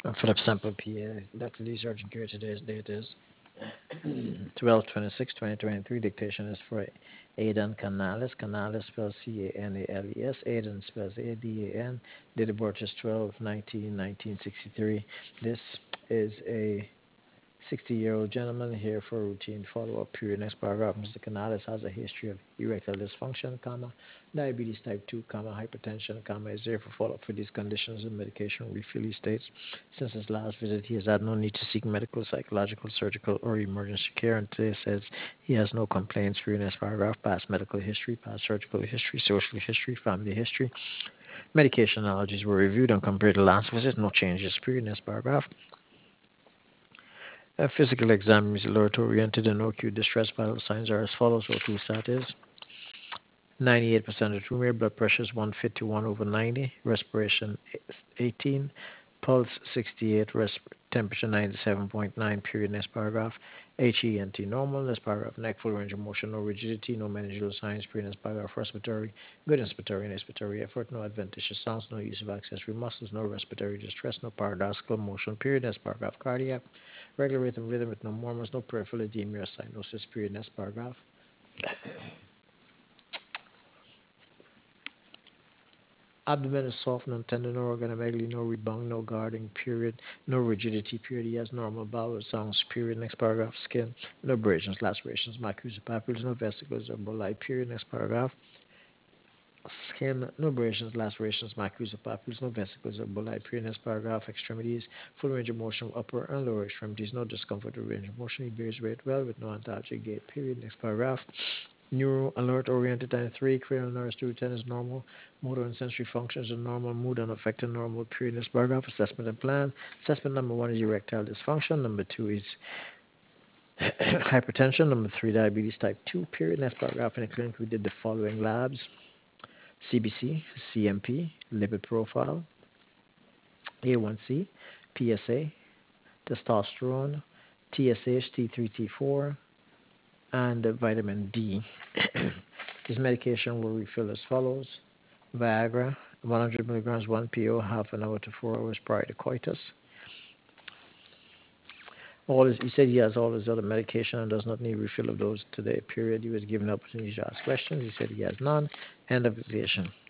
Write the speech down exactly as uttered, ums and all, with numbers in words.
Philip Sample, P A. Doctor Lee Sergeant Care. Today's date is twelve twenty-six twenty twenty-three. Dictation is for Aidan Canales. Canales spells C A N A L E S. Aidan spells A D A N. Date of birth is twelve nineteen nineteen sixty-three. This is a sixty-year-old gentleman here for a routine follow-up period. Next paragraph, Mister Canales has a history of erectile dysfunction, comma, diabetes type two, comma, hypertension, comma, is there for follow-up for these conditions and medication refill. He states, since his last visit, he has had no need to seek medical, psychological, surgical, or emergency care, and today says he has no complaints. For next paragraph, past medical history, past surgical history, social history, family history. Medication allergies were reviewed and compared to last visit. No changes. Period. Next paragraph. A physical exam is alert oriented and no acute distress. Vital signs are as follows. O two stat is ninety-eight percent of tumor, blood pressure is one fifty-one over ninety, respiration eighteen, pulse sixty-eight, resp- temperature ninety-seven point nine, period. Next paragraph. H E N T normal. Next paragraph. Neck full range of motion, no rigidity, no meningeal signs, period. Next paragraph. Respiratory, good inspiratory and expiratory effort, no adventitious sounds, no use of accessory muscles, no respiratory distress, no paradoxical motion, period. Next paragraph. Cardiac, regular rhythm, rhythm with no murmurs, no peripheral edema or cyanosis, period. Next paragraph. Abdomen is soft, no tender, no organomegaly, no rebound, no guarding, period, no rigidity, period. He has normal bowel sounds, period. Next paragraph. Skin, no abrasions, lacerations, macula papules, no vesicles or bullae, period. Next paragraph. Skin, no abrasions, lacerations, macula papules, no vesicles or bullae, period. Next paragraph. Extremities, full range of motion, upper and lower extremities, no discomfort or range of motion. He bears weight well with no antalgic gait, period. Next paragraph. Neuro alert oriented time three, cranial nerves two ten is normal, motor and sensory functions are normal, mood unaffected, normal, period. Next paragraph. Assessment and plan. Assessment number one is erectile dysfunction, number two is hypertension, number three diabetes type two, period. Next paragraph. In the clinic we did the following labs: C B C, C M P, lipid profile, A one C, P S A, testosterone, T S H, T three, T four, and vitamin D. His medication will refill as follows: Viagra, one hundred milligrams, one P O, half an hour to four hours prior to coitus. All his, he said he has all his other medication and does not need refill of those today, period. He was given the opportunity to ask questions. He said he has none. End of dictation.